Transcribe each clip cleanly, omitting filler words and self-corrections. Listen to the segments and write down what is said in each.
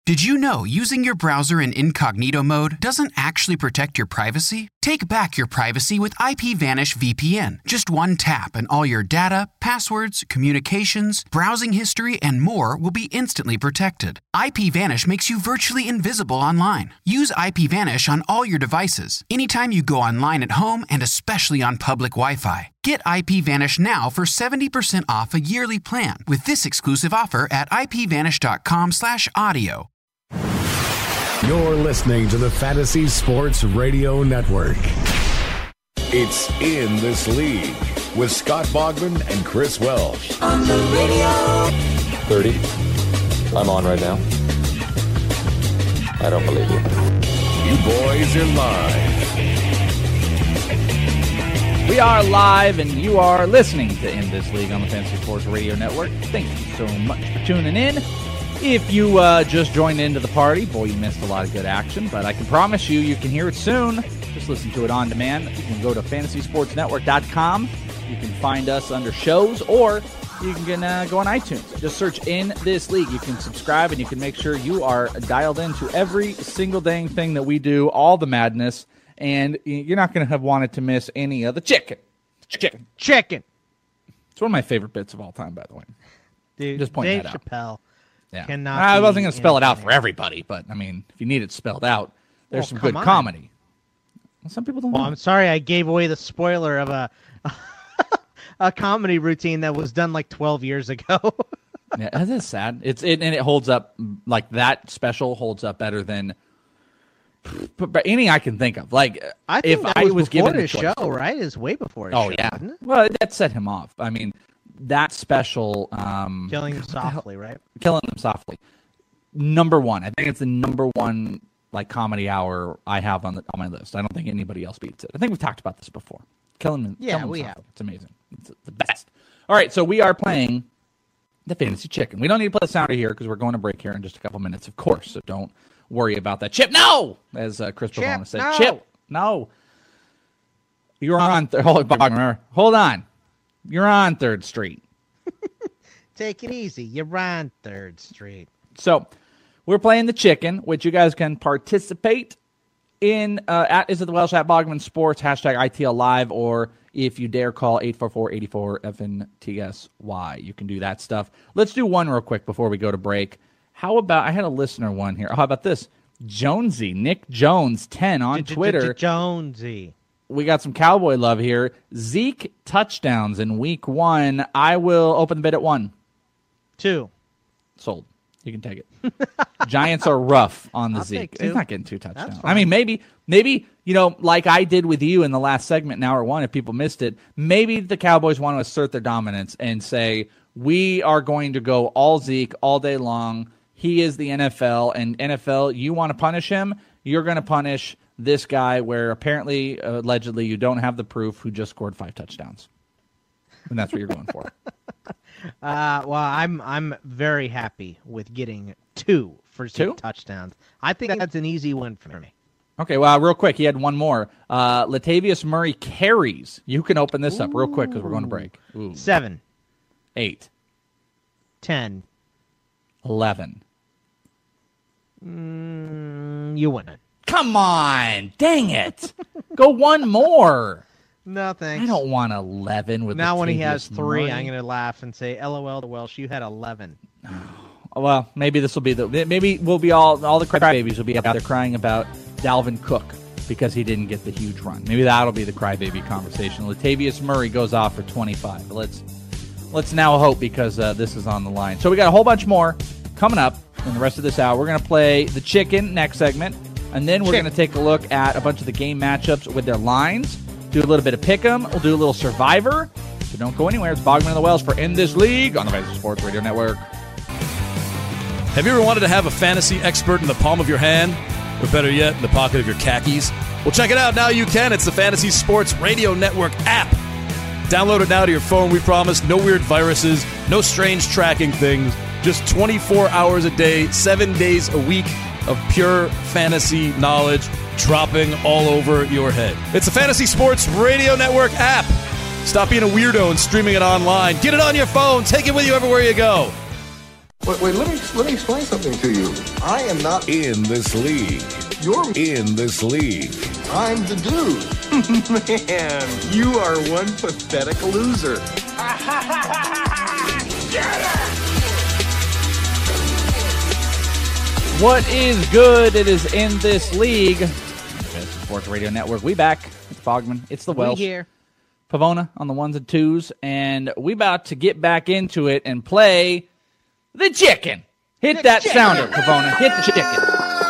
Did you know using your browser in incognito mode doesn't actually protect your privacy? Take back your privacy with IPVanish VPN. Just one tap and all your data, passwords, communications, browsing history, and more will be instantly protected. IPVanish makes you virtually invisible online. Use IPVanish on all your devices, anytime you go online at home, and especially on public Wi-Fi. Get IPVanish now for 70% off a yearly plan with this exclusive offer at ipvanish.com/audio. You're listening to the Fantasy Sports Radio Network. It's In This League with Scott Bogman and Chris Welsh. On the radio. 30. I'm on right now. I don't believe you. You boys are live. We are live, and you are listening to In This League on the Fantasy Sports Radio Network. Thank you so much for tuning in. If you just joined into the party, boy, you missed a lot of good action, but I can promise you can hear it soon. Just listen to it on demand. You can go to fantasysportsnetwork.com. You can find us under shows, or you can go on iTunes. Just search In This League. You can subscribe, and you can make sure you are dialed into every single dang thing that we do, all the madness, and you're not going to have wanted to miss any of the chicken. Chicken. It's one of my favorite bits of all time, by the way. Dude, just point Dave that out. Chappelle. Yeah. I wasn't going to spell it out for everybody, but, I mean, if you need it spelled out, there's some good comedy. Well, some people don't know. I'm sorry I gave away the spoiler of a comedy routine that was done like 12 years ago. Yeah, that is sad. And it holds up, like, that special holds up better than any I can think of. Like, I think if that I was was before given his show, right? It's way before his show, yeah. wasn't it? Well, that set him off. I mean, that special... Killing Him Softly, right? Killing Him Softly. Number one. I think it's the number one comedy hour I have on my list. I don't think anybody else beats it. I think we've talked about this before. Killing Him Softly. Have. It's amazing. It's the best. All right, so we are playing the Fantasy Chicken. We don't need to play the sounder here because we're going to break here in just a couple minutes, of course. So don't worry about that. Chip, no! As Chris Pavona said. No. Chip, no. You're on... Hold on. You're on 3rd Street. Take it easy. You're on 3rd Street. So, we're playing the chicken, which you guys can participate in at Is It the Welsh, at Bogman Sports, hashtag ITL Live, or if you dare call 844-84-FNTSY. You can do that stuff. Let's do one real quick before we go to break. How about, I had a listener one here. How about this? Jonesy, Nick Jones, 10 on Twitter. Jonesy. We got some Cowboy love here. Zeke touchdowns in week 1. I will open the bid at 1. 2. Sold. You can take it. Giants are rough on the I'll Zeke. take 2. He's not getting 2 touchdowns. That's fine. I mean, maybe, like I did with you in the last segment in hour 1, if people missed it, maybe the Cowboys want to assert their dominance and say, we are going to go all Zeke all day long. He is the NFL, and NFL, you want to punish him, you're going to punish this guy where apparently, allegedly, you don't have the proof who just scored 5 touchdowns. And that's what you're going for. Well, I'm very happy with getting 2 for 2 touchdowns. I think that's an easy win for me. Okay, well, real quick, he had one more. Latavius Murray carries. You can open this up real quick because we're going to break. 7. 8. 10. 11. You win it. Come on. Dang it. Go one more. No, thanks. I don't want 11 with now when he has Latavius 3, Murray. I'm going to laugh and say, LOL to Welsh, you had 11. Well, maybe this will be maybe we'll be all the crybabies will be out there crying about Dalvin Cook because he didn't get the huge run. Maybe that'll be the crybaby conversation. Latavius Murray goes off for 25. Let's now hope because this is on the line. So we got a whole bunch more coming up in the rest of this hour. We're going to play the chicken next segment, and then we're going to take a look at a bunch of the game matchups with their lines, do a little bit of pick'em, we'll do a little Survivor. So don't go anywhere. It's Bogman of the Wells for In This League on the Fantasy Sports Radio Network. Have you ever wanted to have a fantasy expert in the palm of your hand? Or better yet, in the pocket of your khakis? Well, check it out. Now you can. It's the Fantasy Sports Radio Network app. Download it now to your phone. We promise no weird viruses, no strange tracking things, just 24 hours a day, 7 days a week of pure fantasy knowledge dropping all over your head. It's the Fantasy Sports Radio Network app. Stop being a weirdo and streaming it online. Get it on your phone. Take it with you everywhere you go. Wait, let me explain something to you. I am not In this league. You're In this league. I'm the dude. Man, you are one pathetic loser. What is good? It is In This League. Fantasy Sports Radio Network. We back. It's Bogman. It's the Welsh. We here. Pavona on the ones and twos. And we about to get back into it and play the chicken. Hit that sounder, Pavona. Hit the chicken.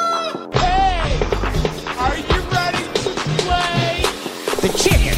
Are you ready to play? The chicken.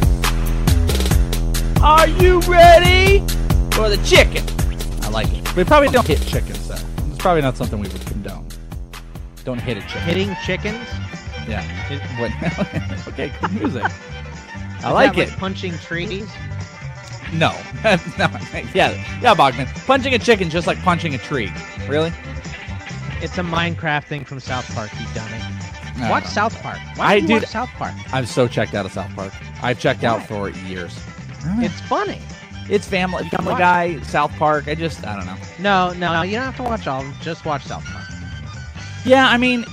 Are you ready for the chicken? I like it. We probably don't hit chickens, though. It's probably not something we would condone. Don't hit a chicken. Hitting chickens? Yeah. What? Okay, good music. I Is like that it. Like punching trees? No. No. Yeah, Bogman. Punching a chicken just like punching a tree. Really? It's a Minecraft thing from South Park, you dummy. No, Watch no. South Park. Why do you watch South Park? I'm so checked out of South Park. I've checked out for years. It's funny. It's Family Guy, South Park. I don't know. No, you don't have to watch all of them. Just watch South Park. Yeah, I mean,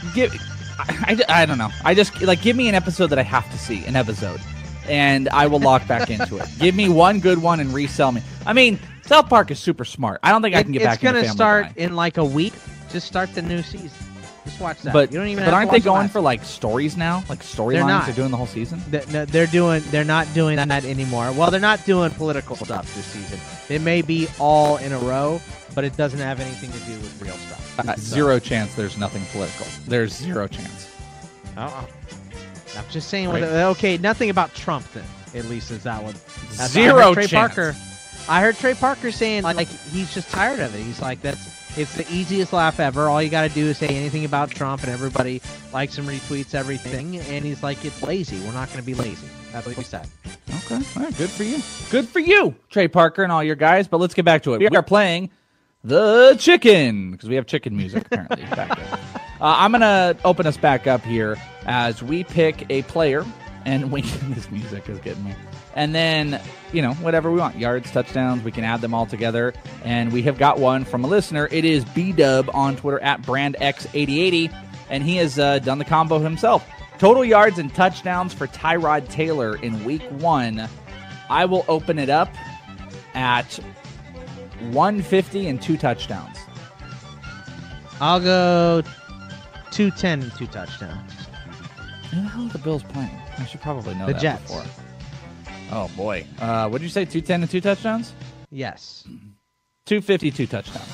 I don't know. I just, give me an episode that I have to see, an episode, and I will lock back into it. Give me one good one and resell me. I mean, South Park is super smart. I don't think I can get back into Family Guy. It's going to start in like a week. Just start the new season. Just watch that. But, you don't even but have aren't to they watch going the for like stories now? Like storylines? not. They're doing the whole season? No, they're not doing that anymore. Well, they're not doing political stuff this season. It may be all in a row, but it doesn't have anything to do with real stuff. Zero chance there's nothing political. There's zero chance. I'm just saying. Okay, nothing about Trump then. At least is that one. Zero Trey chance. Parker. I heard Trey Parker saying like he's just tired of it. He's like it's the easiest laugh ever. All you got to do is say anything about Trump, and everybody likes and retweets everything. And he's like, it's lazy. We're not going to be lazy. That's what he said. Okay, all right, good for you. Good for you, Trey Parker and all your guys. But let's get back to it. We are playing the chicken because we have chicken music apparently. Back there. I'm going to open us back up here as we pick a player, and this music is getting me. And then, whatever we want. Yards, touchdowns, we can add them all together. And we have got one from a listener. It is B-Dub on Twitter at BrandX8080. And he has done the combo himself. Total yards and touchdowns for Tyrod Taylor in Week 1. I will open it up at 150 and 2 touchdowns. I'll go 210 and 2 touchdowns. Who the hell are the Bills playing? I should probably know the that Jets. before. Oh, boy. What did you say, 210 and 2 touchdowns? Yes. 250, 2 touchdowns.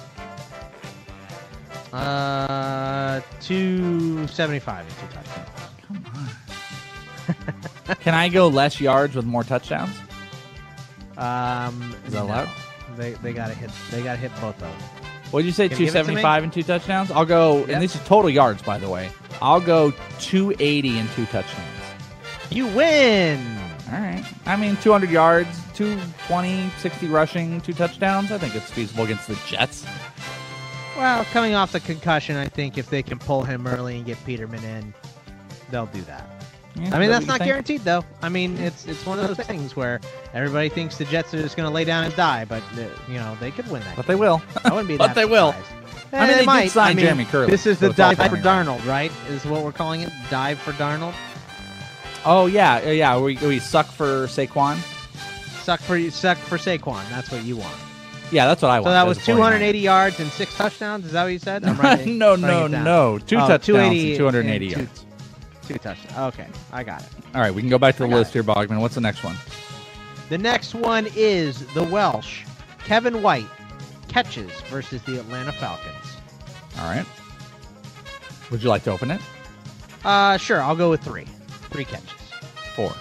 275 and 2 touchdowns. Come on. Can I go less yards with more touchdowns? Is that allowed? They gotta hit. They gotta hit both of them. What did you say? Can you give it to me? 275 and 2 touchdowns. I'll go, Yep. and this is total yards, by the way. I'll go 280 and 2 touchdowns. You win. All right. I mean, 200 yards, 220, 60 rushing, 2 touchdowns. I think it's feasible against the Jets. Well, coming off the concussion, I think if they can pull him early and get Peterman in, they'll do that. Yeah, I mean, that's what you not think? guaranteed, though. I mean, it's one of those things where everybody thinks the Jets are just going to lay down and die, but they could win that. But they will. I wouldn't be But that they will. surprised. I mean, they might. did sign Jeremy Curley. This is so the it's all dive for coming around. Darnold, right? Is what we're calling it. Dive for Darnold. Oh, yeah. We suck for Saquon. Suck for Saquon. That's what you want. Yeah, that's what I want. So that was as a 49er. 280 yards and 6 touchdowns. Is that what you said? I'm writing- No. writing it down. 2 touchdowns 280 and 280 and yards. 2 touchdowns. Okay, I got it. All right, we can go back to the I got list it. here, Bogman. What's the next one? The next one is the Welsh. Kevin White catches versus the Atlanta Falcons. All right. Would you like to open it? Sure. I'll go with 3. 3 catches. 4.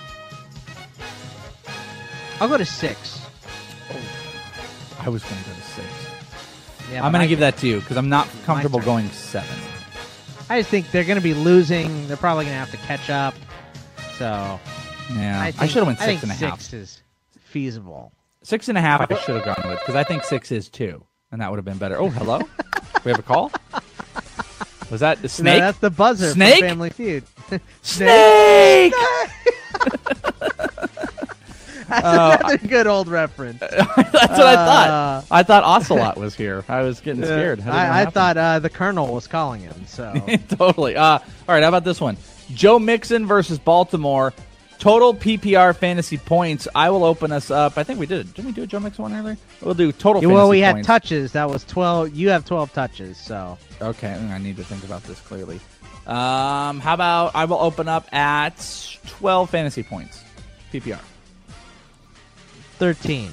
I'll go to 6. I was going to go to 6. Yeah, I'm but going to give that to you because I'm not comfortable turn. going 7. I just think they're going to be losing. They're probably going to have to catch up. So Yeah, I think- should have went I think 6.5. 6 is feasible. 6.5 I should have gone with because I think 6 is 2, and that would have been better. Oh, hello? We have a call? Was that the Snake? No, that's the buzzer Snake? from Family Feud. Snake! That's another good old reference. That's what I thought. I thought Ocelot was here. I was getting scared. I thought the Colonel was calling him. So totally. All right, how about this one? Joe Mixon versus Baltimore. Total PPR fantasy points. I will open us up. I think we did. Didn't we do a Joe Mixon one earlier? We'll do total fantasy Well, we points. had touches. That was 12. You have 12 touches, so. Okay, I need to think about this clearly. How about I will open up at 12 fantasy points. PPR. 13.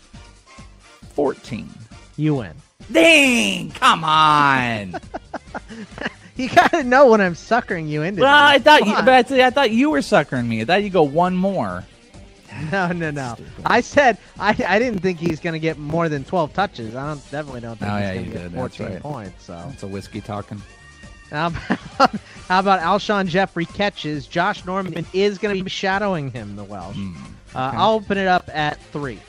14. You win. Dang! Come on! You gotta know when I'm suckering you into. Well, this. I thought you were suckering me. I thought you go one more. No. I said I didn't think he's gonna get more than 12 touches. I definitely don't think he's gonna get 14 points. So it's a whiskey talking. How about Alshon Jeffrey catches? Josh Norman is going to be shadowing him, the Welsh. Okay. I'll open it up at 3.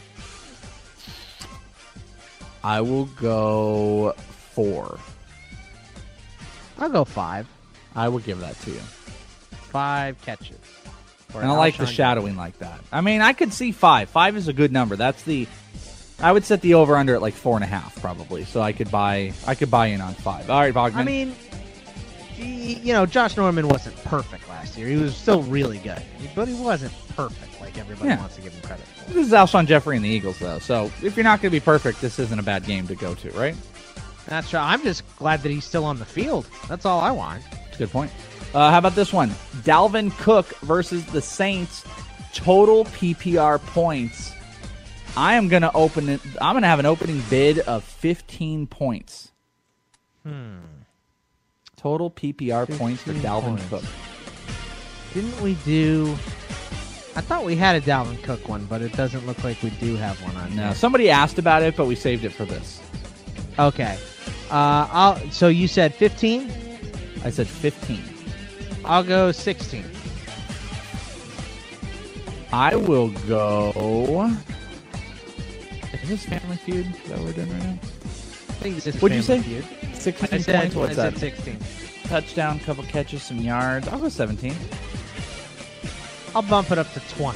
I will go 4. I'll go 5. I will give that to you. 5 catches. And I like the shadowing like that. I mean, I could see 5. 5 is a good number. I would set the over under at like 4.5 probably. So I could buy in on 5. All right, Bogman. I mean, Josh Norman wasn't perfect last year. He was still really good, but he wasn't perfect like everybody wants to give him credit for. This is Alshon Jeffrey and the Eagles, though. So if you're not going to be perfect, this isn't a bad game to go to, right? That's right. I'm just glad that he's still on the field. That's all I want. That's a good point. How about this one? Dalvin Cook versus the Saints. Total PPR points. I'm going to have an opening bid of 15 points. Total PPR points for Dalvin Cook. Didn't we do... I thought we had a Dalvin Cook one, but it doesn't look like we do have one on No, here. somebody asked about it, but we saved it for this. Okay. So you said 15? I said 15. I'll go 16. I will go... Is this Family Feud that we're doing right now? I think this is What'd you say? Feud. 16 I points? What's said that? 16. Touchdown, couple catches, some yards. I'll go 17. I'll bump it up to 20.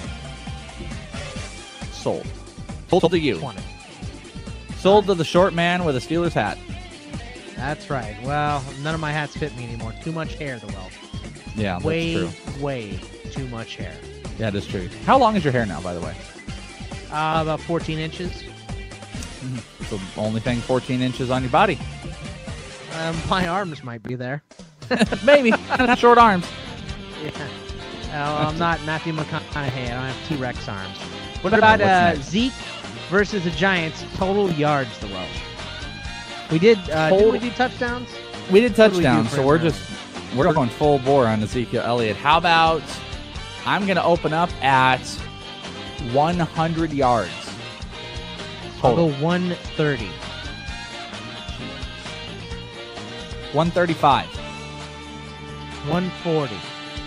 Sold. Sold to you. 20. Sold to the short man with a Steelers hat. That's right. Well, none of my hats fit me anymore. Too much hair, the Welsh. Yeah, that's way, true. way too much hair. Yeah, that's true. How long is your hair now, by the way? About 14 inches. It's the only thing 14 inches on your body. My arms might be there. Maybe. Not short arms. Yeah. I'm not Matthew McConaughey. I don't have T-Rex arms. What What's about next? Zeke versus the Giants? Total yards, the Welsh. We did. Did we do touchdowns? We did What do we do touchdowns, for so him? we're going full bore on Ezekiel Elliott. How about I'm going to open up at 100 yards. I'll Total. go 130. 135. 140.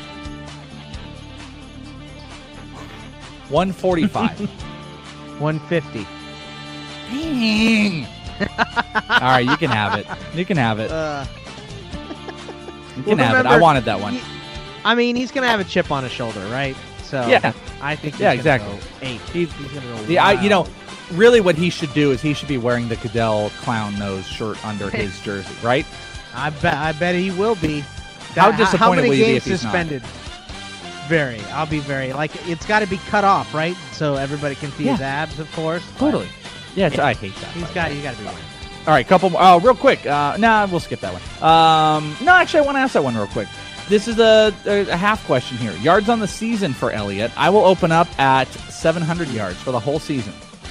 145. 150. Dang. All right, you can have it. You can have it. You can have it. I wanted that one. I mean, he's going to have a chip on his shoulder, right? So Yeah. I think he's Yeah, gonna exactly. go 8. He's going to go The, wild. really what he should do is he should be wearing the Goodell clown nose shirt under his jersey, right? I bet he will be. How How disappointed many will you be games if he's not? suspended? Very. I'll be very. Like, it's got to be cut off, right? So everybody can see his abs, of course. but Totally. Yeah, I hate that. You got to be wearing. All right, couple more. Oh, real quick. We'll skip that one. No, actually, I want to ask that one real quick. This is a half question here. Yards on the season for Elliott. I will open up at 700 yards for the whole season.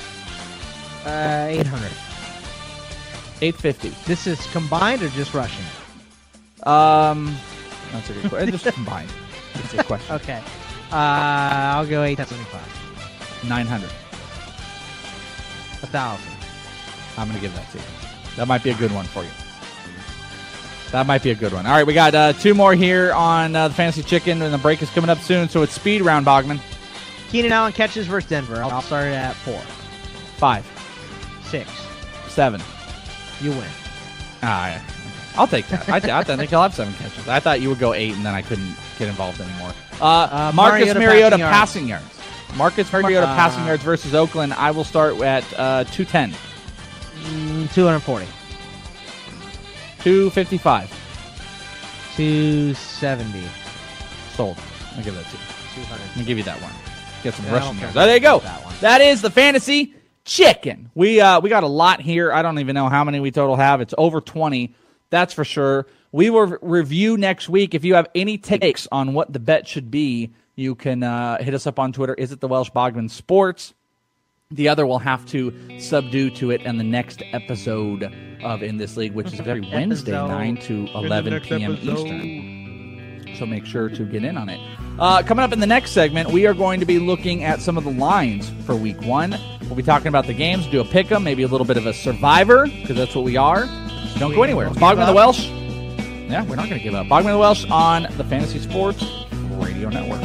800. 850. This is combined or just rushing? That's a good question. Just combined. That's a question. Okay. I'll go 875. 900. 1,000. I'm going to give that to you. That might be a good one for you. That might be a good one. All right, we got 2 more here on the Fantasy Chicken, and the break is coming up soon, so it's speed round, Bogman. Keenan Allen catches versus Denver. I'll start it at 4. 5. 6. 7. You win. Yeah. I'll take that. I think he'll have 7 catches. I thought you would go 8, and then I couldn't get involved anymore. Marcus Mariota Mariota passing passing yards. Marcus Mariota passing yards versus Oakland. I will start at 210. 240. 255. 270. Sold. I'll give that to you. 200. Let me give you that one. Get some Yeah, I rushing don't yards. care There you go. about that one. That is the fantasy chicken. We got a lot here. I don't even know how many we total have. It's over 20. That's for sure. We will review next week. If you have any takes on what the bet should be, you can hit us up on Twitter. Is it the Welsh Bogman Sports? The other will have to subdue to it in the next episode of In This League, which is every Wednesday, 9 to 11 p.m. Eastern. So make sure to get in on it. Coming up in the next segment, we are going to be looking at some of the lines for Week 1. We'll be talking about the games, do a pick-em, maybe a little bit of a survivor, because that's what we are. So don't go anywhere. It's Bogman the Welsh. Yeah, we're not going to give up. Bogman the Welsh on the Fantasy Sports Radio Network.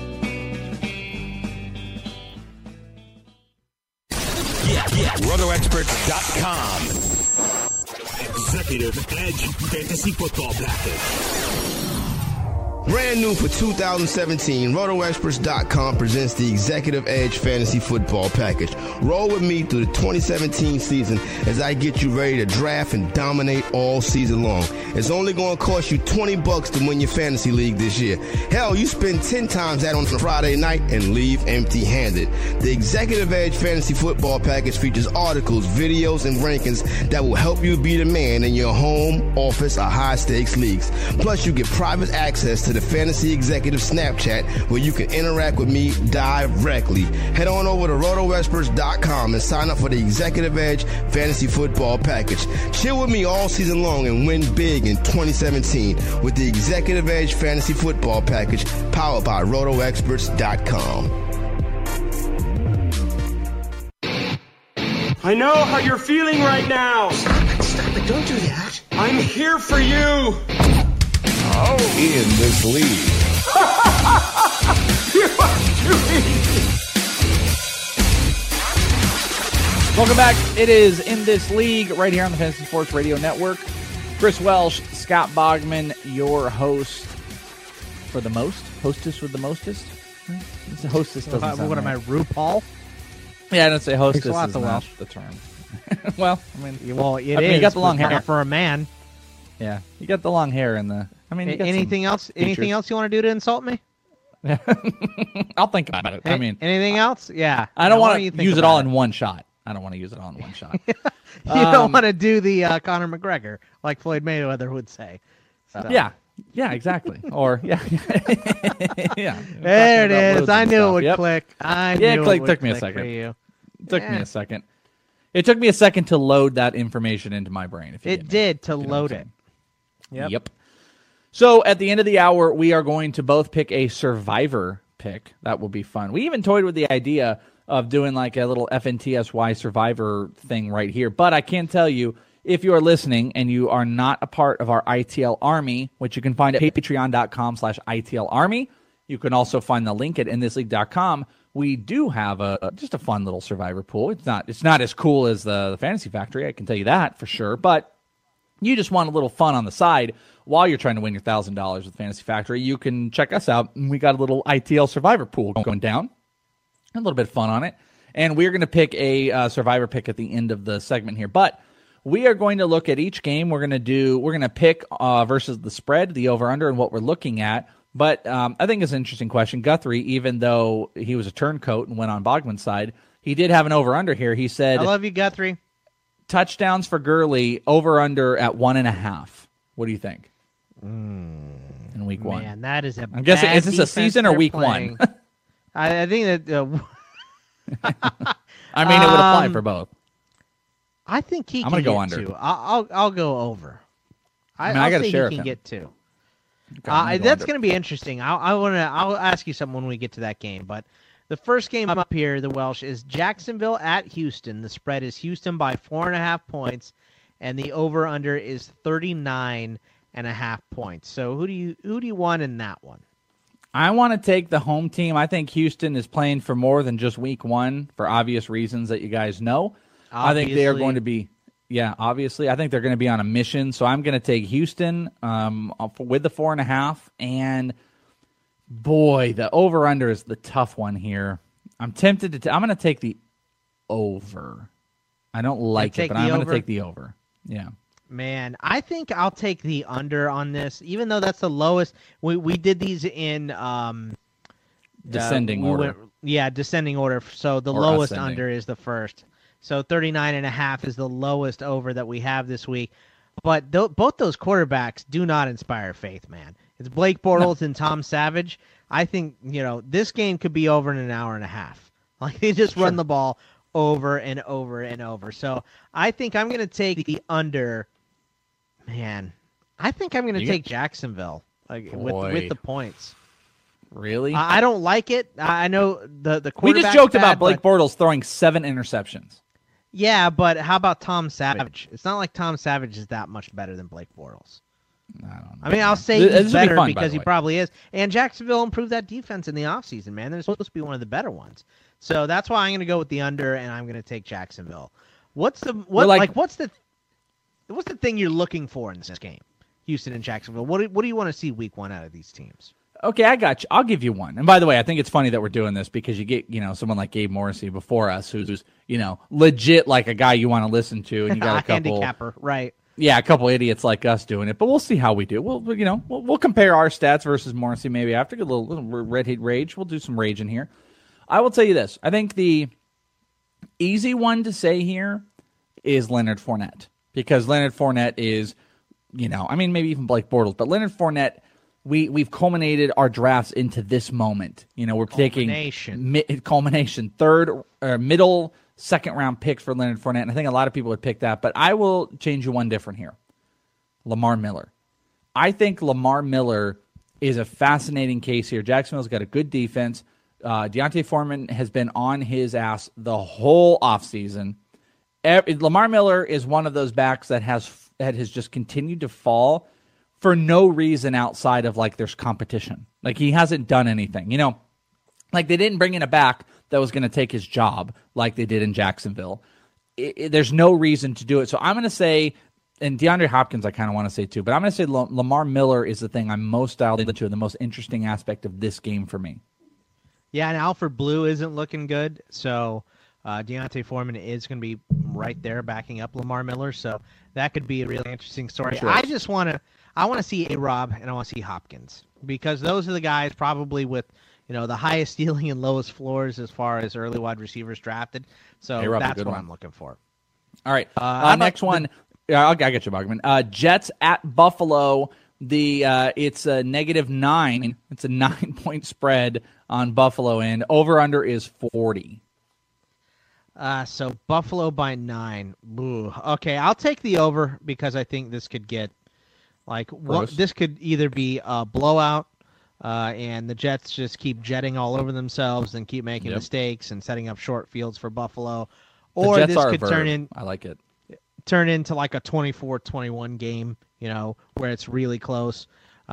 RotoExperts.com. Executive Edge Fantasy Football Package. Brand new for 2017, RotoExperts.com presents the Executive Edge Fantasy Football Package. Roll with me through the 2017 season as I get you ready to draft and dominate all season long. It's only going to cost you $20 to win your fantasy league this year. Hell, you spend 10 times that on Friday night and leave empty-handed. The Executive Edge Fantasy Football Package features articles, videos, and rankings that will help you be the man in your home, office, or high-stakes leagues. Plus, you get private access to the Fantasy Executive Snapchat where you can interact with me directly. Head on over to RotoExperts.com and sign up for the Executive Edge Fantasy Football Package. Chill with me all season long and win big in 2017 with the Executive Edge Fantasy Football Package powered by RotoExperts.com. I know how you're feeling right now. Stop it, don't do that. I'm here for you. In This League. Welcome back. It is In This League right here on the Fantasy Sports Radio Network. Chris Welsh, Scott Bogman, your host for the most. Hostess with the mostest. It's a hostess doesn't sound What am I, right. RuPaul? Yeah, I didn't say hostess Thanks a lot, is the not Welsh. the term. Well, I mean, It I mean, is. you got the long but hair. not for a man. Yeah, you got the long hair and the. I mean, you got Anything some else? Anything features. else you want to do to insult me? I'll think about it. I mean, anything else? Yeah. I don't Why want you to think use it about all in one shot. I don't want to use it all in one shot. You don't want to do the Conor McGregor, like Floyd Mayweather would say. So. Yeah, exactly. Or yeah, yeah. There it Talking about is. loads I of knew stuff. it would Yep. click. Took me a second. For you. Took me a second. It took me a second to load that information into my brain. If you It get me. did to You know what load I'm it. saying? Yep. So at the end of the hour, we are going to both pick a survivor pick. That will be fun. We even toyed with the idea of doing like a little FNTSY survivor thing right here. But I can tell you, if you are listening and you are not a part of our ITL Army, which you can find at patreon.com/ITL Army, you can also find the link at inthisleague.com. We do have just a fun little survivor pool. It's not as cool as the Fantasy Factory, I can tell you that for sure. But you just want a little fun on the side while you're trying to win your $1,000 with Fantasy Factory, you can check us out. We got a little ITL survivor pool going down. A little bit of fun on it. And we're going to pick a survivor pick at the end of the segment here. But we are going to look at each game. We're going to pick versus the spread, the over-under, and what we're looking at. But I think it's an interesting question. Guthrie, even though he was a turncoat and went on Bogman's side, he did have an over-under here. He said, I love you, Guthrie. Touchdowns for Gurley, over-under at 1.5. What do you think? In week one. Man, that is a I'm guessing, bad is this a defense season or they're week playing. one? I think that... I mean, it would apply for both. I think he I'm can gonna go get under. 2. I'll go over. I I'll gotta say share he with can him. get 2. Okay, I'm gonna go That's under. going to be interesting. I'll ask you something when we get to that game. But the first game up here, the Welsh, is Jacksonville at Houston. The spread is Houston by 4.5 points, and the over/under is 39.5 points. So who do you want in that one? I want to take the home team. I think Houston is playing for more than just week one for obvious reasons that you guys know. I think they are going to be, obviously. I think they're going to be on a mission. So I'm going to take Houston with the 4.5. And boy, the over-under is the tough one here. I'm tempted to. I'm going to take the over. I don't like it, but I'm going to take the over. Yeah. Man, I think I'll take the under on this, even though that's the lowest. We did these in descending order. Descending order. So the lowest under is the first. So 39.5 is the lowest over that we have this week. But both those quarterbacks do not inspire faith, man. It's Blake Bortles and Tom Savage. I think, this game could be over in an hour and a half. Like, they just run the ball over and over and over. So I think I'm going to take the under. Man, I think I'm going to take Jacksonville with the points. Really? I don't like it. I know the quarterback's We just joked bad, about Blake Bortles throwing 7 interceptions. Yeah, but how about Tom Savage? It's not like Tom Savage is that much better than Blake Bortles. I don't know. I mean, I'll say he's better because he probably is. And Jacksonville improved that defense in the offseason, man. They're supposed to be one of the better ones. So that's why I'm going to go with the under, and I'm going to take Jacksonville. What's the thing you're looking for in this game, Houston and Jacksonville? What do you want to see week 1 out of these teams? Okay, I got you. I'll give you one. And by the way, I think it's funny that we're doing this because you get, someone like Gabe Morrissey before us who's legit like a guy you want to listen to, and you got a couple handicapper, right? Yeah, a couple idiots like us doing it, but we'll see how we do. We'll compare our stats versus Morrissey maybe after a little red heat rage. We'll do some rage in here. I will tell you this. I think the easy one to say here is Leonard Fournette, because Leonard Fournette is, maybe even Blake Bortles, but Leonard Fournette, we've culminated our drafts into this moment. We're taking culmination, third or middle second round picks for Leonard Fournette, and I think a lot of people would pick that, but I will change you one different here. Lamar Miller. I think Lamar Miller is a fascinating case here. Jacksonville's got a good defense. D'Onta Foreman has been on his ass the whole offseason. Lamar Miller is one of those backs that has just continued to fall for no reason outside of, there's competition. He hasn't done anything. They didn't bring in a back that was going to take his job like they did in Jacksonville. There's no reason to do it. So I'm going to say, and DeAndre Hopkins I kind of want to say too, but I'm going to say Lamar Miller is the thing I'm most dialed into, the most interesting aspect of this game for me. Yeah, and Alfred Blue isn't looking good, so D'Onta Foreman is going to be right there backing up Lamar Miller, so that could be a really interesting story. Sure. I want to see A-Rob and I want to see Hopkins, because those are the guys probably with the highest ceiling and lowest floors as far as early wide receivers drafted. So that's what I'm looking for. All right, next one. I got you, Bogman. Jets at Buffalo. It's a -9. It's a 9-point spread on Buffalo, and over/under is 40. So Buffalo by 9. Ooh. Okay, I'll take the over because I think this could get this could either be a blowout, and the Jets just keep jetting all over themselves and keep making mistakes and setting up short fields for Buffalo, or this could I like it. Turn into a 24-21 game, where it's really close.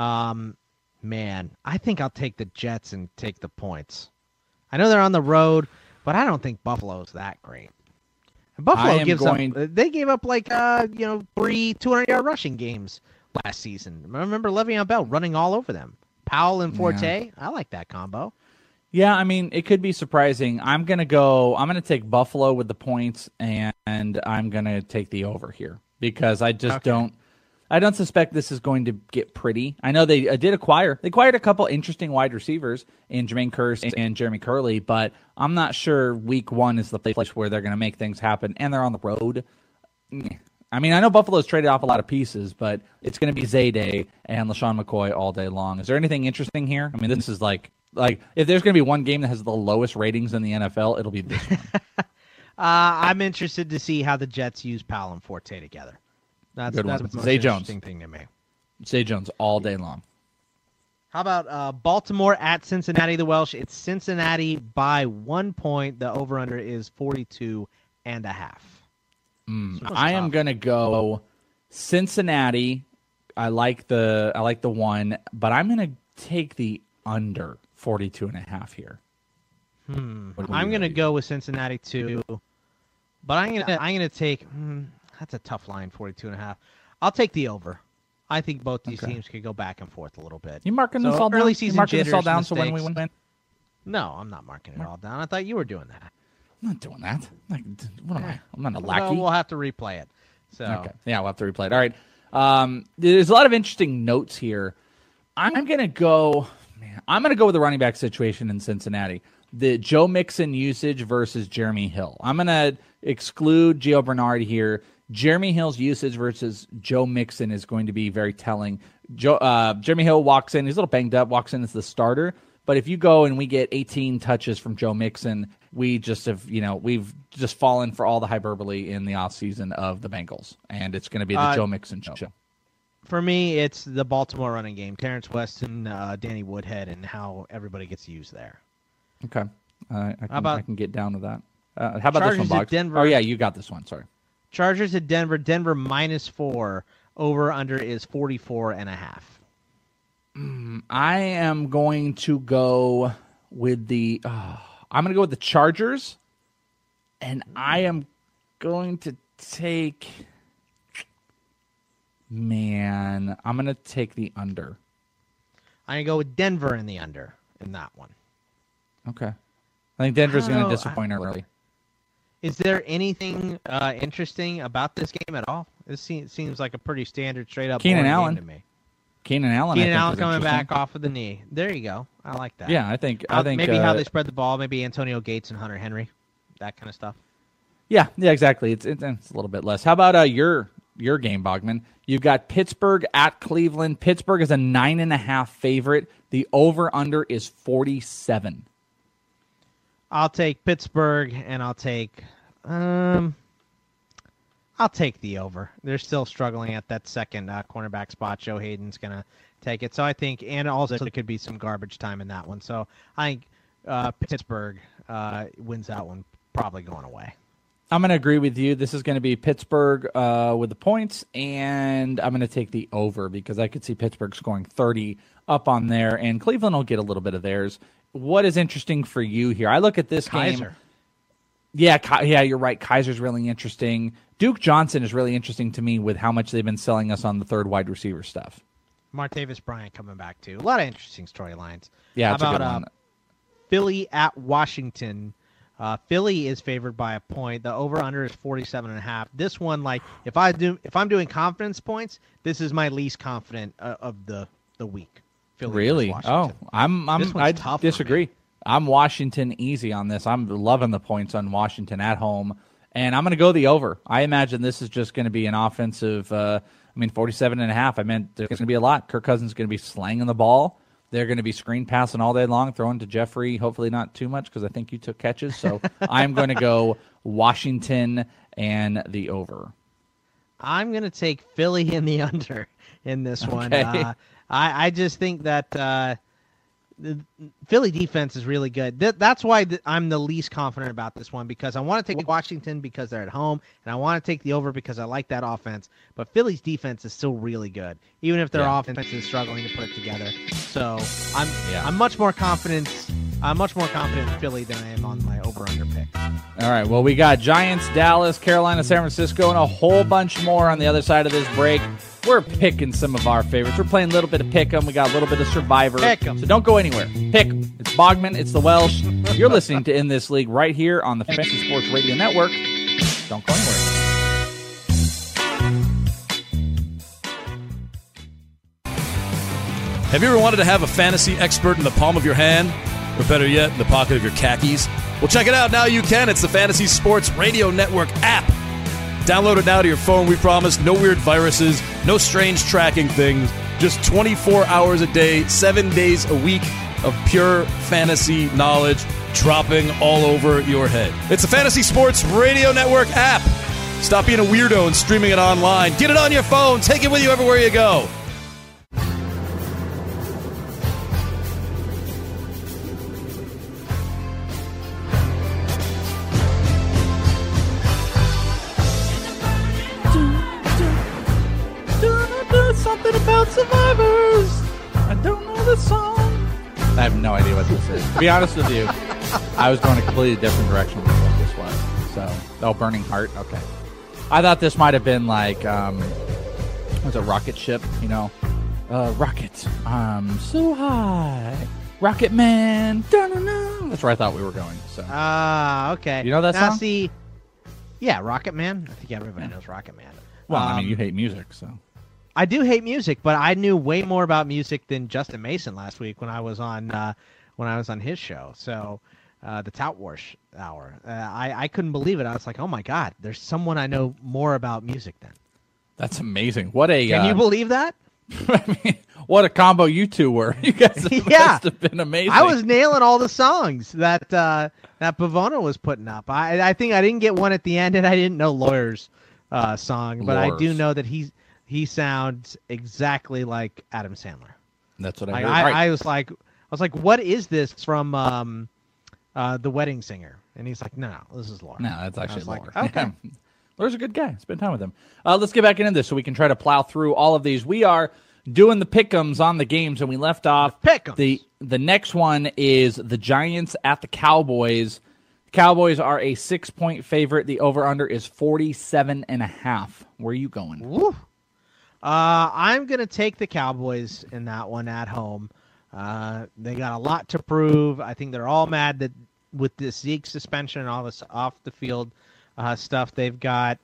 Man, I think I'll take the Jets and take the points. I know they're on the road, but I don't think Buffalo's that great. And Buffalo they gave up 3 200-yard rushing games last season. I remember Le'Veon Bell running all over them. Powell and Forte, I like that combo. Yeah, it could be surprising. I'm going to take Buffalo with the points, and I'm going to take the over here because I just don't suspect this is going to get pretty. I know they acquired a couple interesting wide receivers in Jermaine Kearse and Jeremy Curley, but I'm not sure week 1 is the place where they're going to make things happen, and they're on the road. I know Buffalo's traded off a lot of pieces, but it's going to be Zay Day and LaShawn McCoy all day long. Is there anything interesting here? This is like if there's going to be one game that has the lowest ratings in the NFL, it'll be this one. I'm interested to see how the Jets use Powell and Forte together. That's the most Zay Jones interesting thing to me. Zay Jones all day long. How about Baltimore at Cincinnati, the Welsh? It's Cincinnati by 1 point. The over/under is 42.5. I am going to go Cincinnati. I like the 1, but I'm going to take the under 42.5 here. I'm going to go with Cincinnati too, but I'm going to take. That's a tough line, 42.5. I'll take the over. I think both these teams could go back and forth a little bit. You marking this all down? Early season marking this all down mistakes. So when we win? No, I'm not marking it all down. I thought you were doing that. I'm not doing that. What am I? I'm not a Well, lackey. we'll have to replay it. So Okay. Yeah, we'll have to replay it. All right. There's a lot of interesting notes here. I'm gonna go with the running back situation in Cincinnati. The Joe Mixon usage versus Jeremy Hill. I'm gonna exclude Gio Bernard here. Jeremy Hill's usage versus Joe Mixon is going to be very telling. Jeremy Hill walks in, he's a little banged up, walks in as the starter. But if you go and we get 18 touches from Joe Mixon, we've just fallen for all the hyperbole in the offseason of the Bengals. And it's going to be the Joe Mixon show. For me, it's the Baltimore running game. Terrence Weston, Danny Woodhead, and how everybody gets used there. Okay. I can get down with that. How about Chargers this one, Boggs? Denver. Oh, yeah, you got this one. Sorry. Chargers at Denver. Denver -4. Over-under is 44.5. I am going to go with the Chargers, and I am going to take. Man, I'm going to take the under. I'm going to go with Denver in the under in that one. Okay. I think Denver's going to disappoint early. Is there anything interesting about this game at all? This seems like a pretty standard, straight-up Keenan Allen game to me. Keenan Allen coming back off of the knee. There you go. I like that. Yeah, I think maybe how they spread the ball, maybe Antonio Gates and Hunter Henry, that kind of stuff. Yeah, exactly. It's a little bit less. How about your game, Bogman? You've got Pittsburgh at Cleveland. Pittsburgh is a 9.5 favorite. The over/under is 47. I'll take Pittsburgh, and I'll take the over. They're still struggling at that second cornerback spot. Joe Hayden's going to take it. So I think, and also there could be some garbage time in that one. So I think Pittsburgh wins that one, probably going away. I'm going to agree with you. This is going to be Pittsburgh with the points, and I'm going to take the over because I could see Pittsburgh scoring 30 up on there, and Cleveland will get a little bit of theirs. What is interesting for you here? I look at this game. Yeah, you're right. Kaiser's really interesting. Duke Johnson is really interesting to me with how much they've been selling us on the third wide receiver stuff. Martavis Bryant coming back, too. A lot of interesting storylines. Yeah, how it's about a good one. Philly at Washington? Philly is favored by a point. The over/under is 47.5. This one, if I'm doing confidence points, this is my least confident of the week. Philly really? Oh, I disagree. I'm Washington easy on this. I'm loving the points on Washington at home, and I'm going to go the over. I imagine this is just going to be an offensive. 47.5. I meant there's going to be a lot. Kirk Cousins is going to be slanging the ball. They're going to be screen passing all day long, throwing to Jeffrey, hopefully not too much because I think you took catches. So I'm going to go Washington and the over. I'm going to take Philly in the under in this one. I just think that the Philly defense is really good. That's why I'm the least confident about this one, because I want to take Washington because they're at home, and I want to take the over because I like that offense. But Philly's defense is still really good, even if their offense is struggling to put it together. So I'm much more confident. I'm much more confident in Philly than I am on my over/under pick. All right. Well, we got Giants, Dallas, Carolina, San Francisco, and a whole bunch more on the other side of this break. We're picking some of our favorites. We're playing a little bit of Pick'em. We got a little bit of Survivor. Pick'em. So don't go anywhere. Pick. It's Bogman. It's the Welsh. You're listening to In This League right here on the Fantasy Sports Radio Network. Don't go anywhere. Have you ever wanted to have a fantasy expert in the palm of your hand? Or better yet, in the pocket of your khakis? Well, check it out. Now you can. It's the Fantasy Sports Radio Network app. Download it now to your phone, we promise. No weird viruses, no strange tracking things. Just 24 hours a day, 7 days a week of pure fantasy knowledge dropping all over your head. It's the Fantasy Sports Radio Network app. Stop being a weirdo and streaming it online. Get it on your phone. Take it with you everywhere you go. Something about survivors. I don't know the song. I have no idea what this is. To be honest with you, I was going a completely different direction with what this was. Burning Heart. Okay. I thought this might have been like, was a rocket ship, Rocket. I'm so high. Rocket Man. Da-na-na. That's where I thought we were going. So. Okay. You know that song? See, yeah, Rocket Man. I think everybody knows Rocket Man. Well, I mean, you hate music, so. I do hate music, but I knew way more about music than Justin Mason last week when I was on his show. So, the Tout Wars Hour. I couldn't believe it. I was like, oh my God, there's someone I know more about music than. That's amazing. What a Can you believe that? I mean, what a combo you two were. You guys must have been amazing. I was nailing all the songs that Pavona was putting up. I think I didn't get one at the end, and I didn't know Lawyer's song, but I do know that he sounds exactly like Adam Sandler. That's what I heard. I was like, what is this from The Wedding Singer? And he's like, no, this is Lawyer. No, that's actually Lawyer. Like, okay. Yeah. Lawyer's a good guy. Spend time with him. Let's get back into this so we can try to plow through all of these. We are doing the pick'ems on the games, and we left off. The next one is the Giants at the Cowboys. The Cowboys are a 6-point favorite. The over-under is 47.5. Where are you going? Woo. I'm going to take the Cowboys in that one at home. They got a lot to prove. I think they're all mad that with this Zeke suspension and all this off-the-field stuff they've got.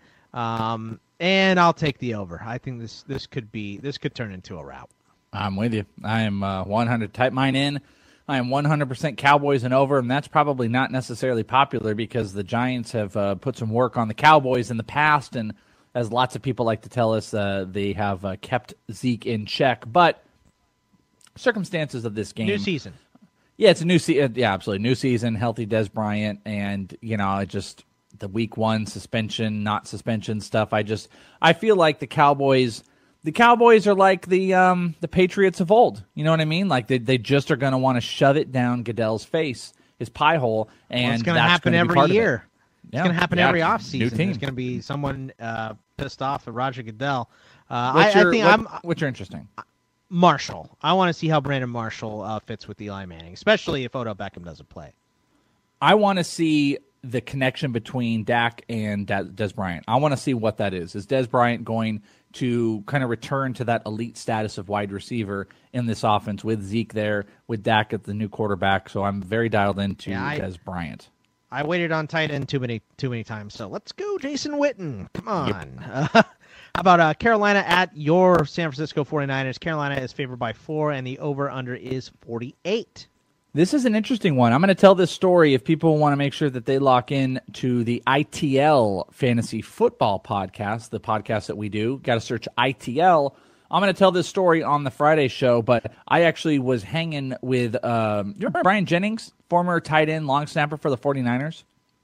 And I'll take the over. I think this could turn into a rout. I'm with you. I am 100. Type mine in. I am 100% Cowboys and over, and that's probably not necessarily popular because the Giants have put some work on the Cowboys in the past, and as lots of people like to tell us, they have kept Zeke in check. But circumstances of this game. New season. Yeah, it's a new season. Yeah, absolutely. New season, healthy Dez Bryant, and, just the week 1 suspension, not suspension stuff. I feel like the Cowboys are like the Patriots of old. You know what I mean? Like they just are going to want to shove it down Goodell's face, his pie hole, and it's going to happen every year. It's going to happen every offseason. There's going to be someone pissed off at Roger Goodell. What's your interesting? Marshall. I want to see how Brandon Marshall fits with Eli Manning, especially if Odell Beckham doesn't play. I want to see the connection between Dak and Dez Bryant. I want to see what that is. Is Dez Bryant going to kind of return to that elite status of wide receiver in this offense with Zeke there, with Dak at the new quarterback? So I'm very dialed into Dez Bryant. I waited on tight end too many times. So let's go, Jason Witten. Come on. Yep. How about Carolina at your San Francisco 49ers? Carolina is favored by 4, and the over-under is 48. This is an interesting one. I'm going to tell this story if people want to make sure that they lock in to the ITL Fantasy Football Podcast, the podcast that we do. Got to search ITL. I'm going to tell this story on the Friday show, but I actually was hanging with, you remember Brian Jennings, former tight end, long snapper for the 49ers?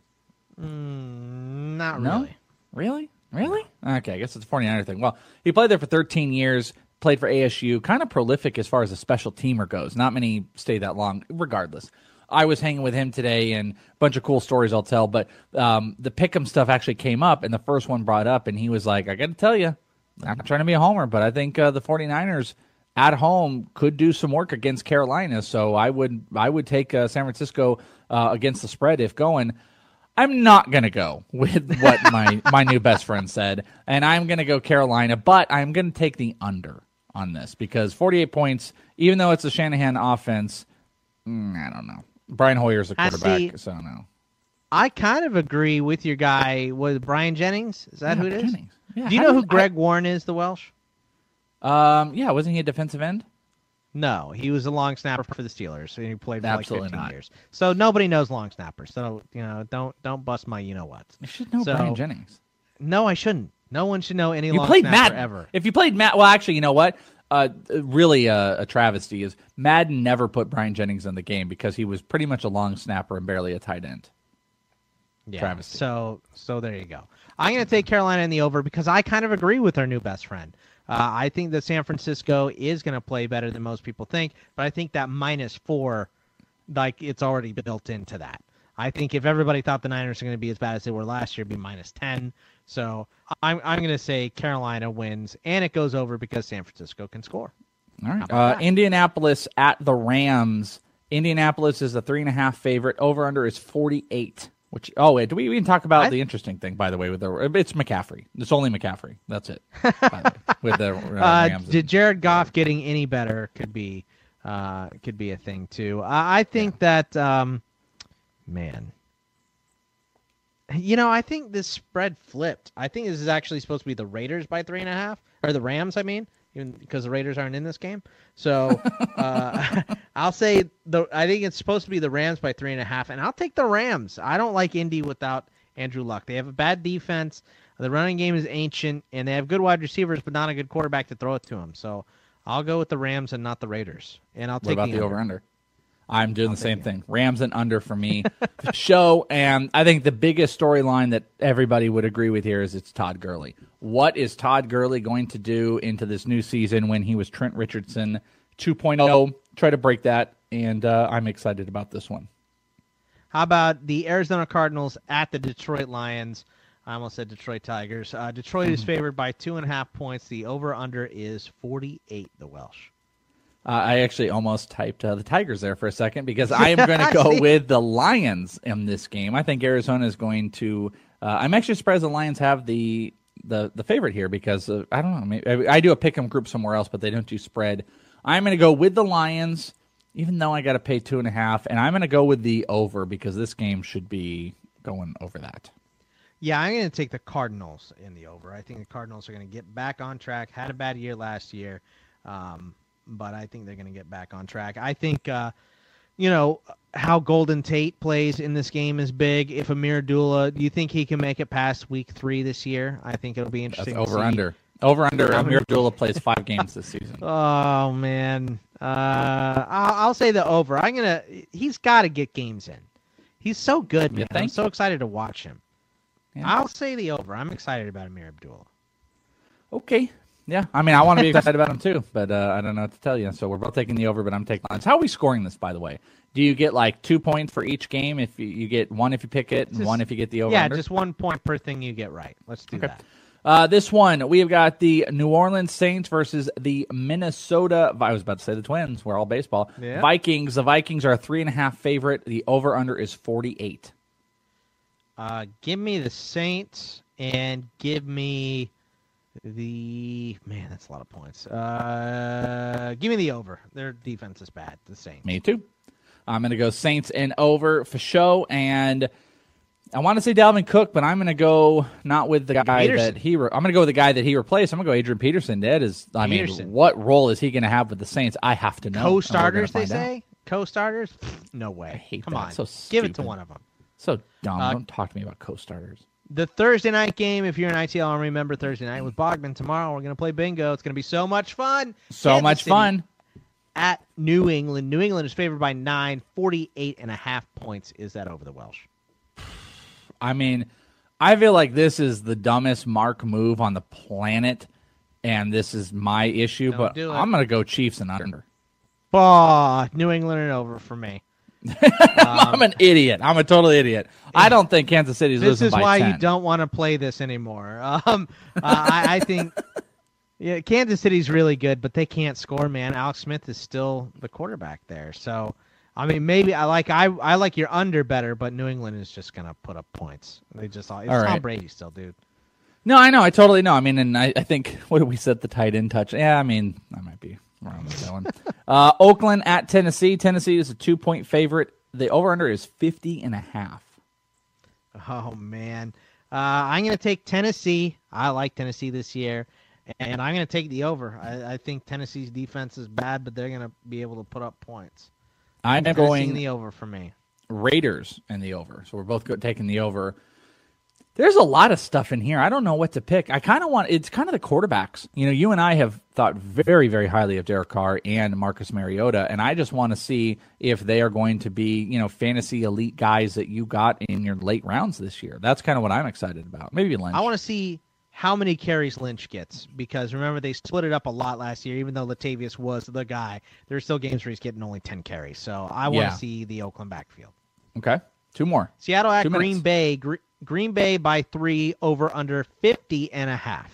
Not really. No? Really? Okay, I guess it's a 49er thing. Well, he played there for 13 years, played for ASU, kind of prolific as far as a special teamer goes. Not many stay that long, regardless. I was hanging with him today, and a bunch of cool stories I'll tell, but the Pick'em stuff actually came up, and the first one brought up, and he was like, I got to tell you, I'm not trying to be a homer, but I think the 49ers at home could do some work against Carolina, so I would take San Francisco against the spread if going. I'm not going to go with what my new best friend said, and I'm going to go Carolina, but I'm going to take the under on this because 48 points, even though it's a Shanahan offense, I don't know. Brian Hoyer's a quarterback, so no. I kind of agree with your guy. Was Brian Jennings? Is that who it is? Jennings. Yeah, do you know who Greg Warren is, the Welsh? Yeah, wasn't he a defensive end? No, he was a long snapper for the Steelers, and he played for Absolutely 15 not. years. So nobody knows long snappers. So don't bust my what. You should know Brian Jennings. No, I shouldn't. No one should know any long played snapper Madden ever. If you played Madden, well, actually, you know what? Really, a travesty is Madden never put Brian Jennings in the game because he was pretty much a long snapper and barely a tight end. Yeah. Travesty. So there you go. I'm going to take Carolina in the over because I kind of agree with our new best friend. I think that San Francisco is going to play better than most people think, but I think that -4, like it's already built into that. I think if everybody thought the Niners are going to be as bad as they were last year, it'd be -10. So I'm going to say Carolina wins, and it goes over because San Francisco can score. All right. Indianapolis at the Rams. Indianapolis is a 3.5 favorite. Over/under is 48. Which did we even talk about the interesting thing? By the way, it's McCaffrey. It's only McCaffrey. That's it. By the way, with the Rams. Did Jared Goff getting any better could be could be a thing too. I think that, man, I think this spread flipped. I think this is actually supposed to be the Raiders by 3.5, or the Rams, I mean, even because the Raiders aren't in this game. So I'll say I think it's supposed to be the Rams by 3.5, and I'll take the Rams. I don't like Indy without Andrew Luck. They have a bad defense. The running game is ancient, and they have good wide receivers, but not a good quarterback to throw it to them. So I'll go with the Rams and not the Raiders. And I'll take what about the over. over-under? I'm doing the same thing. Rams and under for me. Show, and I think the biggest storyline that everybody would agree with here is it's Todd Gurley. What is Todd Gurley going to do into this new season when he was Trent Richardson 2.0? Try to break that, and I'm excited about this one. How about the Arizona Cardinals at the Detroit Lions? I almost said Detroit Tigers. Detroit is favored by 2.5 points. The over-under is 48, the Welsh. I actually almost typed the Tigers there for a second because I am going to go with the Lions in this game. I think Arizona is going to I'm actually surprised the Lions have the favorite here because, I don't know, maybe, I do a pick 'em group somewhere else, but they don't do spread. I'm going to go with the Lions, even though I got to pay 2.5, and I'm going to go with the over because this game should be going over that. Yeah, I'm going to take the Cardinals in the over. I think the Cardinals are going to get back on track. Had a bad year last year, but I think they're going to get back on track. I think, how Golden Tate plays in this game is big. If Amir Abdullah, do you think he can make it past week 3 this year? I think it'll be interesting. That's over-under. Over-under, Amir Abdullah plays 5 games this season. Oh, man. I'll say the over. He's got to get games in. He's so good, man. I'm so excited to watch him. Yeah. I'll say the over. I'm excited about Amir Abdullah. Okay. Yeah. I mean, I want to be excited about him too, but I don't know what to tell you. So we're both taking the over, but I'm taking Lions. How are we scoring this, by the way? Do you get like 2 points for each game if you get 1 if you pick it and 1 if you get the over? Yeah, just 1 point per thing you get right. Let's do that. This one, we have got the New Orleans Saints versus the Minnesota, I was about to say the Twins. We're all baseball. Yeah. Vikings. The Vikings are a 3.5 favorite. The over-under is 48. Give me the Saints and give me the... Man, that's a lot of points. Give me the over. Their defense is bad, the Saints. Me too. I'm going to go Saints and over for show, and I want to say Dalvin Cook, but I'm going to go not with the guy Peterson. I'm going to go with the guy that he replaced. I'm going to go Adrian Peterson. That is, I mean, what role is he going to have with the Saints? I have to know. Co-starters, they say? Co-starters? No way. I hate Come that. on. So give it to one of them. So dumb. Don't talk to me about co-starters. The Thursday night game, if you're an ITL Army member, Thursday night with Bogman. Tomorrow we're going to play bingo. It's going to be so much fun. Kansas City at New England. New England is favored by 9. 48.5 points. Is that over the Welsh? I mean, I feel like this is the dumbest Mark move on the planet, and this is my issue, but I'm going to go Chiefs and under. New England and over for me. I'm an idiot. I'm a total idiot. I don't think Kansas City's losing by 10. This is why you don't want to play this anymore. I think Kansas City's really good, but they can't score, man. Alex Smith is still the quarterback there. So, I mean, maybe I like your under better, but New England is just going to put up points. It's Tom Brady still, dude. No, I know. I totally know. I mean, and I think, what did we set the tight end touch? Yeah, I mean, I might be wrong with that one. Oakland at Tennessee. Tennessee is a 2-point favorite. The over-under is 50.5. Oh, man. I'm going to take Tennessee. I like Tennessee this year, and I'm going to take the over. I think Tennessee's defense is bad, but they're going to be able to put up points. I'm going the over for me. Raiders and the over. So we're both taking the over. There's a lot of stuff in here. I don't know what to pick. It's kind of the quarterbacks. You know, you and I have thought very, very highly of Derek Carr and Marcus Mariota, and I just want to see if they are going to be, fantasy elite guys that you got in your late rounds this year. That's kind of what I'm excited about. Maybe Lynch. I want to see how many carries Lynch gets, because remember, they split it up a lot last year. Even though Latavius was the guy, there's still games where he's getting only 10 carries. So I want to see the Oakland backfield. Okay. 2 more. Seattle at Green Bay. Green Bay by 3, over under 50.5.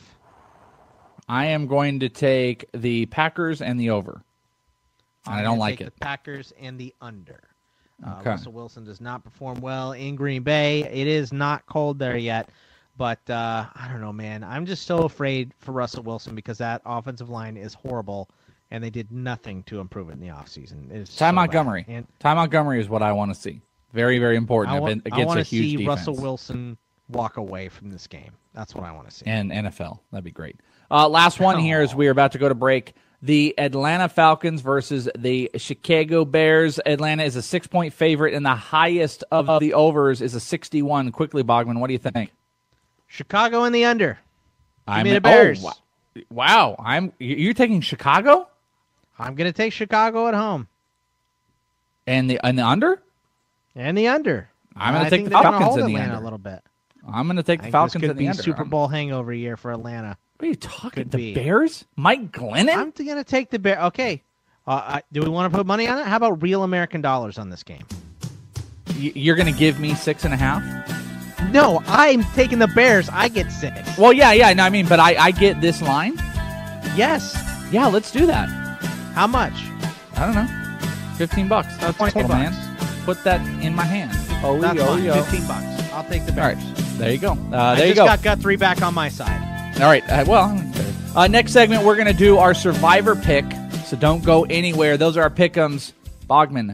I am going to take the Packers and the over. I don't like it. The Packers and the under. Okay. Russell Wilson does not perform well in Green Bay. It is not cold there yet, but I don't know, man. I'm just so afraid for Russell Wilson because that offensive line is horrible, and they did nothing to improve it in the offseason. Ty Montgomery. Ty Montgomery is what I want to see. Very, very important. I want to see defense. Russell Wilson walk away from this game. That's what I want to see. And NFL. That'd be great. Last one here as we are about to go to break. The Atlanta Falcons versus the Chicago Bears. Atlanta is a 6-point favorite, and the highest of the overs is a 61. Quickly, Bogman, what do you think? Chicago in the under. Give me the Bears. Oh, wow. You're taking Chicago? I'm going to take Chicago at home. And the under? And the under. I'm going to take the Falcons in the Atlanta under. A little bit. I'm going to take the Falcons in the under. Super Bowl hangover year for Atlanta. What are you talking? The Bears? Mike Glennon? I'm going to take the Bears. Okay. Do we want to put money on it? How about real American dollars on this game? You're going to give me 6.5? No, I'm taking the Bears. I get 6. Well, yeah. No, I mean, but I get this line? Yes. Yeah, let's do that. How much? I don't know. $15. That's $20, man. Put that in my hand. That's fine. $15. I'll take the Bears. All right. There you go. I just got Guthrie back on my side. All right. Next segment, we're going to do our Survivor pick, so don't go anywhere. Those are our pick'ems. Bogman.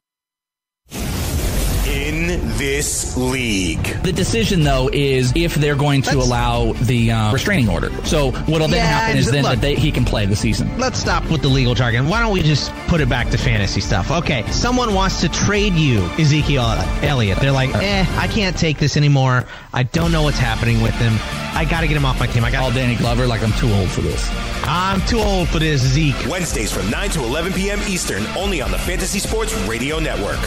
In this league. The decision, though, is if they're going to allow the restraining order. So what'll then happen is then that he can play the season. Let's stop with the legal jargon. Why don't we just put it back to fantasy stuff? Okay, someone wants to trade you Ezekiel Elliott. They're like, I can't take this anymore. I don't know what's happening with him. I got to get him off my team. Call Danny Glover like I'm too old for this. I'm too old for this, Zeke. Wednesdays from 9 to 11 p.m. Eastern, only on the Fantasy Sports Radio Network.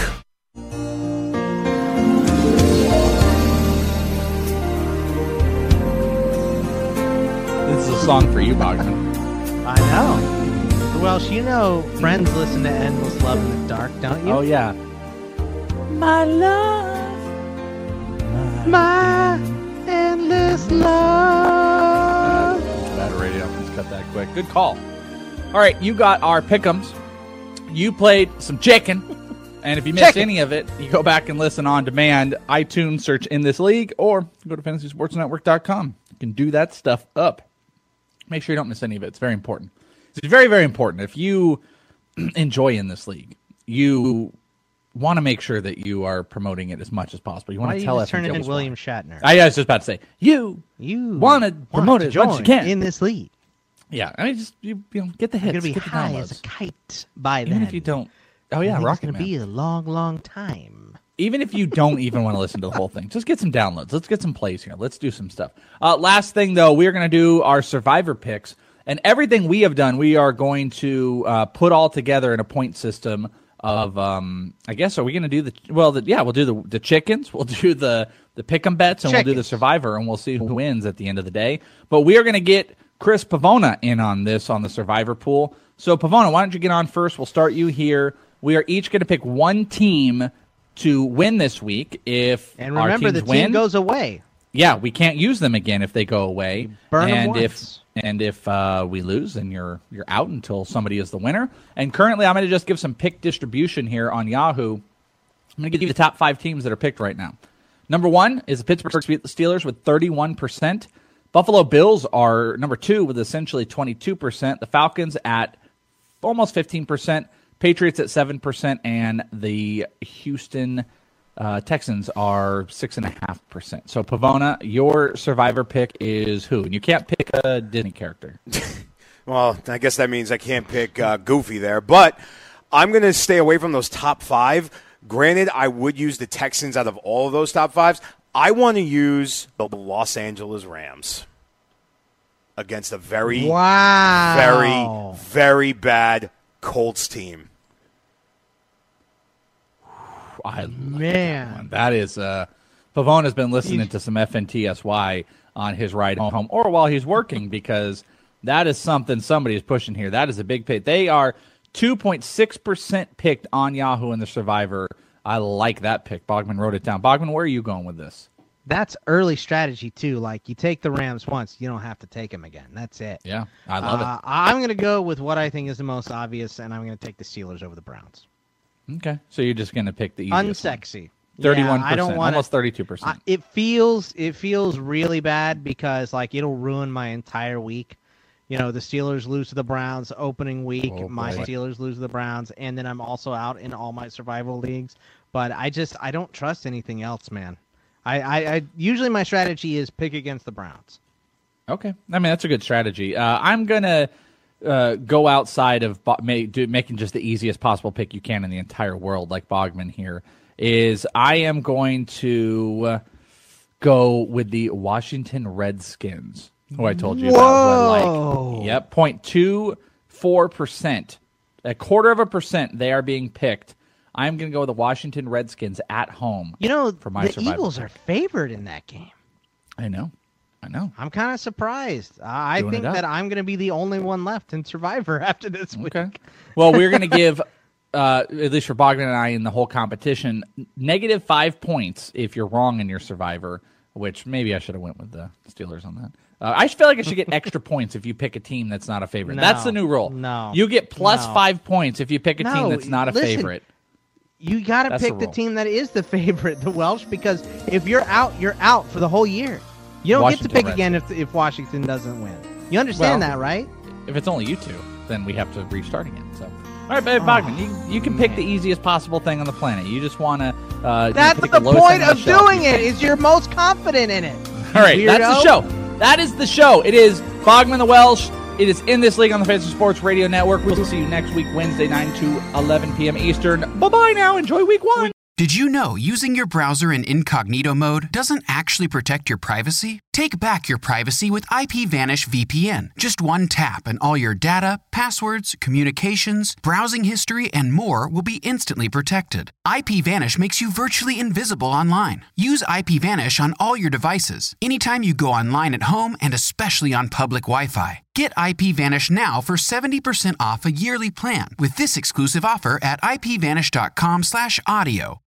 This is a song for you, Bogman. I know. Well, you know, Friends listen to Endless Love in the Dark, don't you? Oh, yeah. My love. My endless love. Bad radio. Let's cut that quick. Good call. All right, you got our pick'ems. You played some chicken. And if you missed any of it, you go back and listen on demand. iTunes, search In This League, or go to FantasySportsNetwork.com. You can do that stuff up. Make sure you don't miss any of it. It's very important. It's very, very important. If you enjoy In This League, you want to make sure that you are promoting it as much as possible. You want to tell us. Turn into William Shatner. I was just about to say, you want to promote it as much as you can. In This League. Yeah, I mean, just you know, get the hits. You're going to be high downloads. as a kite by then. Even if you don't. Oh, yeah, Rocket Man. It's going to be a long, long time. Even if you don't even want to listen to the whole thing, just get some downloads. Let's get some plays here. Let's do some stuff. Last thing, though, we're going to do our Survivor picks. And everything we have done, we are going to put all together in a point system of, I guess, are we going to do we'll do the chickens. We'll do the pick'em bets, and we'll do the Survivor, and we'll see who wins at the end of the day. But we are going to get Chris Pavona in on this, on the Survivor pool. So, Pavona, why don't you get on first? We'll start you here. We are each going to pick one team to win this week. If and remember, our teams the team win, goes away. Yeah, we can't use them again if they go away. Burn and them once. If we lose, then you're out until somebody is the winner. And currently, I'm going to just give some pick distribution here on Yahoo. I'm going to give you the top 5 teams that are picked right now. Number 1 is the Pittsburgh Steelers with 31%. Buffalo Bills are number 2 with essentially 22%. The Falcons at almost 15%. Patriots at 7%, and the Houston Texans are 6.5%. So, Pavona, your Survivor pick is who? And you can't pick a Disney character. Well, I guess that means I can't pick Goofy there. But I'm going to stay away from those top 5. Granted, I would use the Texans out of all of those top 5s. I want to use the Los Angeles Rams against a very, very, very bad Colts team. That is Pavona's been listening to some FNTSY on his ride home or while he's working, because that is something somebody is pushing here. That is a big pick. They are 2.6% picked on Yahoo in the Survivor. I like that pick. Bogman wrote it down. Bogman, where are you going with this? That's early strategy, too. Like, you take the Rams once, you don't have to take them again. That's it. Yeah, I love it. I'm going to go with what I think is the most obvious, and I'm going to take the Steelers over the Browns. Okay, so you're just going to pick the easiest unsexy. 31%, I don't want almost 32%. It feels really bad because like it'll ruin my entire week. the Steelers lose to the Browns opening week. My boy. Steelers lose to the Browns, and then I'm also out in all my survival leagues. But I don't trust anything else, man. I usually my strategy is pick against the Browns. Okay, I mean that's a good strategy. I'm gonna go outside of making just the easiest possible pick you can in the entire world, like Bogman here. I am going to go with the Washington Redskins, who I told you about. Who I like. Yep, 0.24%, 0.25%. They are being picked. I'm going to go with the Washington Redskins at home. For my survival. Eagles are favored in that game. I know. I'm kind of surprised. I think that I'm going to be the only one left in Survivor after this week. Okay. Well, we're going to give, at least for Bogdan and I in the whole competition, -5 points if you're wrong in your Survivor, which maybe I should have went with the Steelers on that. I feel like I should get extra points if you pick a team that's not a favorite. No, that's the new rule. No. You get +5 points if you pick a team that's not a favorite. You got to pick the team that is the favorite, the Welsh, because if you're out for the whole year. You don't get to pick again if Washington doesn't win. You understand that, right? If it's only you two, then we have to restart again. So, all right, Bogman, you can pick the easiest possible thing on the planet. You just want to. That's the point of doing it. Is you're most confident in it. All right, that's the show. That is the show. It is Bogman the Welsh. It is In This League on the Fantasy Sports Radio Network. We'll see you next week, Wednesday, 9 to 11 p.m. Eastern. Bye-bye now. Enjoy week 1. Did you know using your browser in incognito mode doesn't actually protect your privacy? Take back your privacy with IPVanish VPN. Just one tap and all your data, passwords, communications, browsing history, and more will be instantly protected. IPVanish makes you virtually invisible online. Use IPVanish on all your devices, anytime you go online at home and especially on public Wi-Fi. Get IPVanish now for 70% off a yearly plan with this exclusive offer at IPVanish.com/audio.